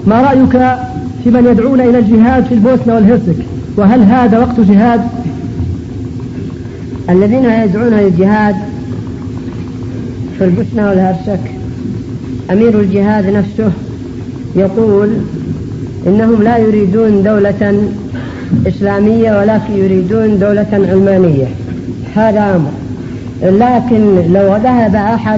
ما رأيك في من يدعون إلى الجهاد في البوسنة والهرسك؟ وهل هذا وقت جهاد؟ الذين يدعون للجهاد في البوسنة والهرسك أمير الجهاد نفسه يقول إنهم لا يريدون دولة إسلامية ولكن يريدون دولة علمانية. هذا أمر. لكن لو ذهب أحد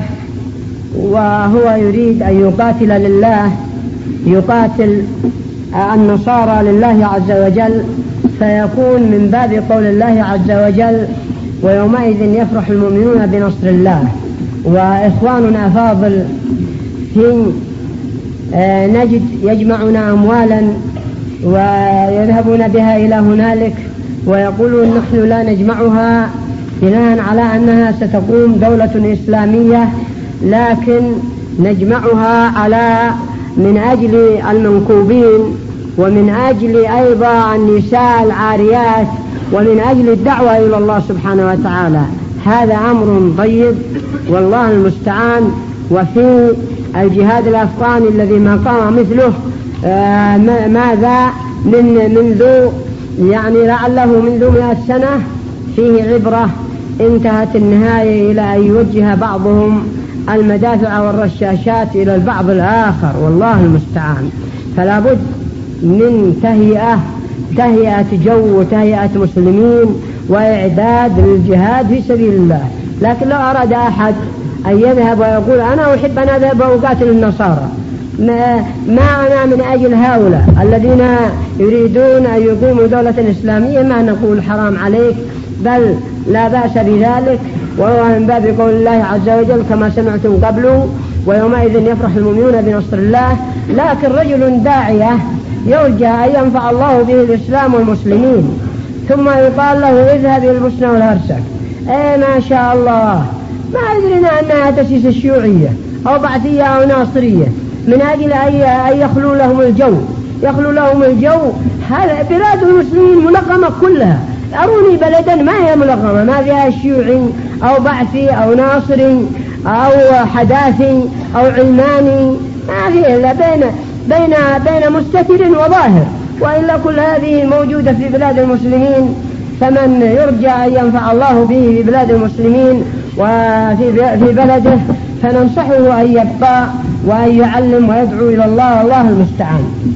وهو يريد أن يقاتل لله، يقاتل النصارى لله عز وجل، فيكون من باب قول الله عز وجل: ويومئذ يفرح المؤمنون بنصر الله. وإخواننا فاضل حين نجد يجمعون أموالا ويذهبون بها إلى هنالك ويقولون نحن لا نجمعها بناء على أنها ستقوم دولة إسلامية، لكن نجمعها على من أجل المنكوبين ومن أجل أيضا النساء العاريات ومن أجل الدعوة إلى الله سبحانه وتعالى. هذا أمر طيب والله المستعان. وفي الجهاد الأفغاني الذي ما قام مثله ماذا منذ يعني لعله منذ 100 سنة فيه عبرة انتهت النهاية إلى أن يوجه بعضهم المدافع والرشاشات إلى البعض الآخر، والله المستعان. فلا بد من تهيئة جو وتهيئة مسلمين وإعداد للجهاد في سبيل الله. لكن لو أراد أحد أن يذهب ويقول أنا أحب أن أذهب وأقاتل النصارى، ما أنا من أجل هؤلاء الذين يريدون أن يقوموا دولة إسلامية، ما نقول حرام عليك، بل لا بأس بذلك، وهو من باب قول الله عز وجل كما سمعتم قبله: ويومئذ يفرح المؤمنون بنصر الله. لكن رجل داعية يرجى أن ينفع الله به الإسلام والمسلمين ثم يقال له اذهب إلى البوسنة والهرسك، ما شاء الله، ما أدرينا أنها تأسيس الشيوعية أو بعثية أو ناصرية من أجل أن يخلو لهم الجو. هذا بلاد المسلمين منظمة كلها. أروني بلدا ما هي منظمة ما فيها شيوعي أو بعثي أو ناصري أو حداثي أو علماني، ما فيه إلا بين مستتر وظاهر، وإلا كل هذه موجودة في بلاد المسلمين. فمن يرجى أن ينفع الله به في بلاد المسلمين وفي بلده فننصحه أن يبقى وأن يعلم ويدعو إلى الله، والله المستعان.